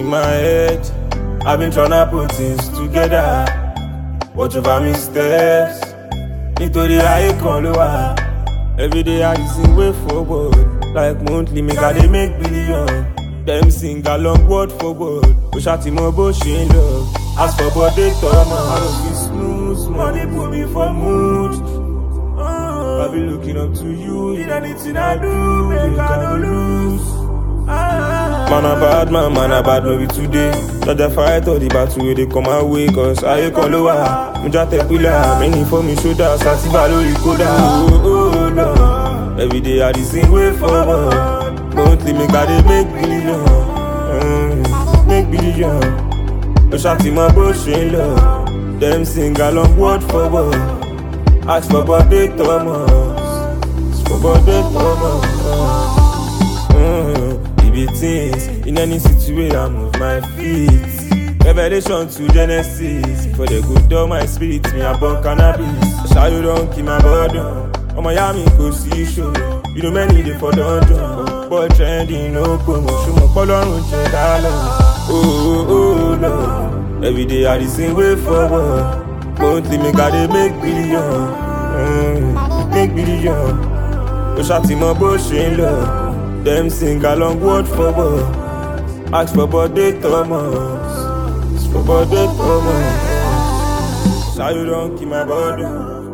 my head. I've been tryna put things together. Watch over me steps. Nítorí ayé kan ló wà. Every day I just sing way forward. Like monthly, make I dey make billion. Them sing along word for word. Push out him up, she in love. Ask for body, Thomas. I don't be smooth. Money put me for mood. I be looking up to you. In anything I do, make I no lose. Man a bad man, man a bad movie today. Not the fight or the battle where they come away. Cause I call over. Muja te pila, many for me shoulder. Sativa lori koda. Oh no. Every day I just sing way forward. Monthly make I dey make billion. Make billion. Push out in my bush in love. Them sing along word for word. Ask for body Thomas. Ask for body Thomas. It be things in any situation I move my feet. Revelation to Genesis. For the good of my spirit, me I burn cannabis. Shall you don't keep my burden. Oh my Miami go see show. You know many dey for dungeon. But trending no promotion. Mo polorun je dalo. Oh no. Every day I just sing way forward. Monthly make I dey make billion. Make billion. Push out him up, bush in love. Them sing along word for word. Ask for body Thomas. Ask for body Thomas. Shall you don't keep my body.